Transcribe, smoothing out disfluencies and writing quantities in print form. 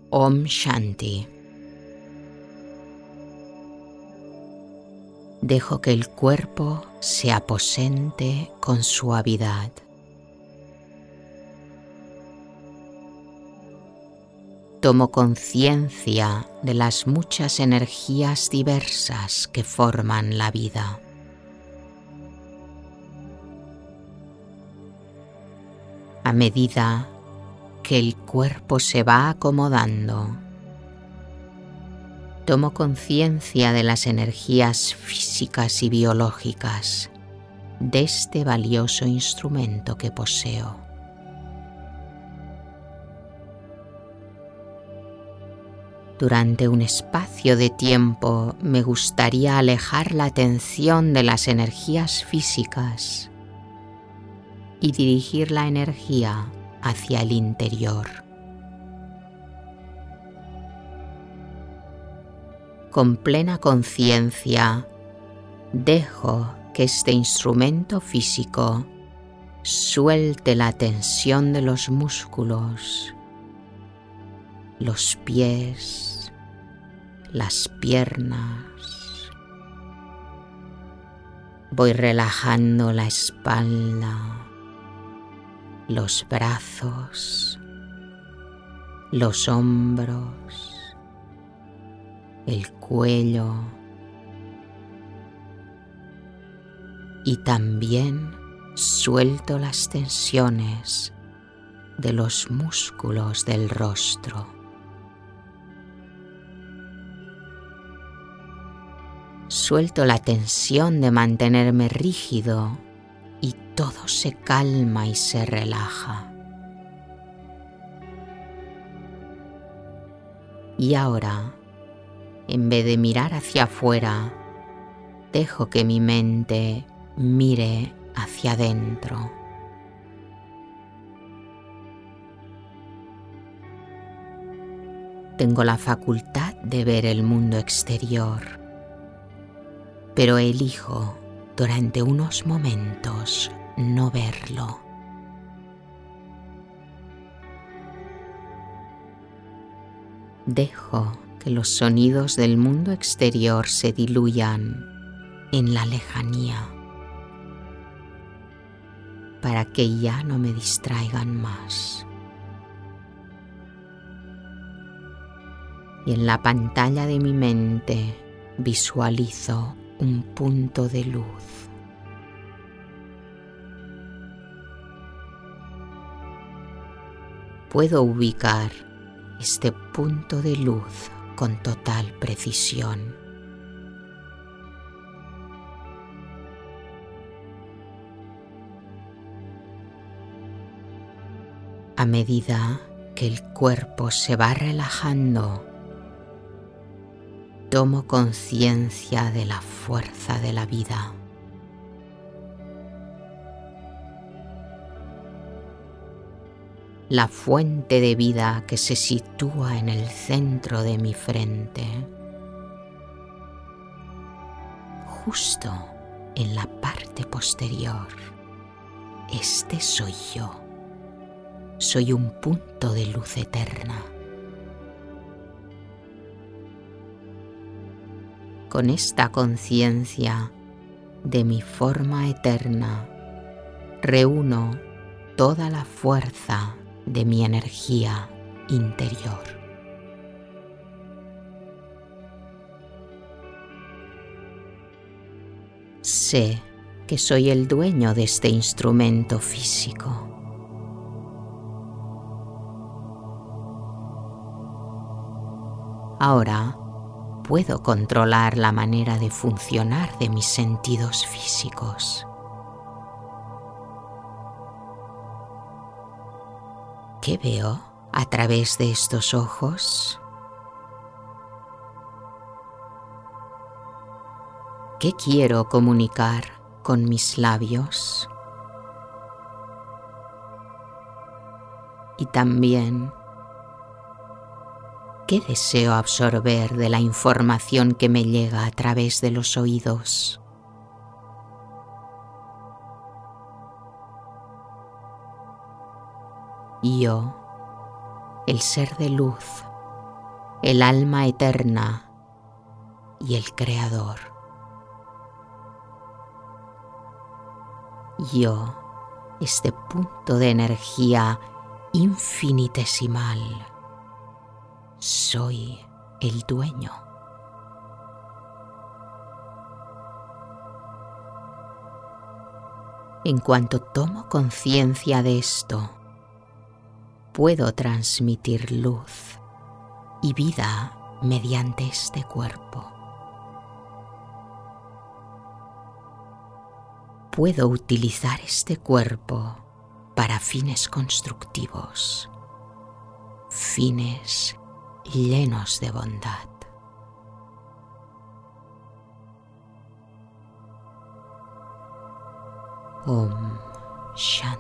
Om Shanti. Dejo que el cuerpo se aposente con suavidad. Tomo conciencia de las muchas energías diversas que forman la vida. A medida que el cuerpo se va acomodando, tomo conciencia de las energías físicas y biológicas de este valioso instrumento que poseo. Durante un espacio de tiempo me gustaría alejar la atención de las energías físicas y dirigir la energía hacia el interior. Con plena conciencia, dejo que este instrumento físico suelte la tensión de los músculos, los pies, las piernas. Voy relajando la espalda, los brazos, los hombros, el cuello y también suelto las tensiones de los músculos del rostro. Suelto la tensión de mantenerme rígido y todo se calma y se relaja. Y ahora, en vez de mirar hacia afuera, dejo que mi mente mire hacia adentro. Tengo la facultad de ver el mundo exterior, pero elijo durante unos momentos no verlo. Dejo que los sonidos del mundo exterior se diluyan en la lejanía para que ya no me distraigan más. Y en la pantalla de mi mente visualizo un punto de luz. Puedo ubicar este punto de luz con total precisión. A medida que el cuerpo se va relajando, tomo conciencia de la fuerza de la vida. La fuente de vida que se sitúa en el centro de mi frente, justo en la parte posterior. Este soy yo. Soy un punto de luz eterna. Con esta conciencia de mi forma eterna, reúno toda la fuerza de mi energía interior. Sé que soy el dueño de este instrumento físico. Ahora puedo controlar la manera de funcionar de mis sentidos físicos. ¿Qué veo a través de estos ojos? ¿Qué quiero comunicar con mis labios? Y también, ¿qué deseo absorber de la información que me llega a través de los oídos? Yo, el ser de luz, el alma eterna y el Creador. Yo, este punto de energía infinitesimal, soy el dueño. En cuanto tomo conciencia de esto, puedo transmitir luz y vida mediante este cuerpo. Puedo utilizar este cuerpo para fines constructivos, fines llenos de bondad. Om Shanti.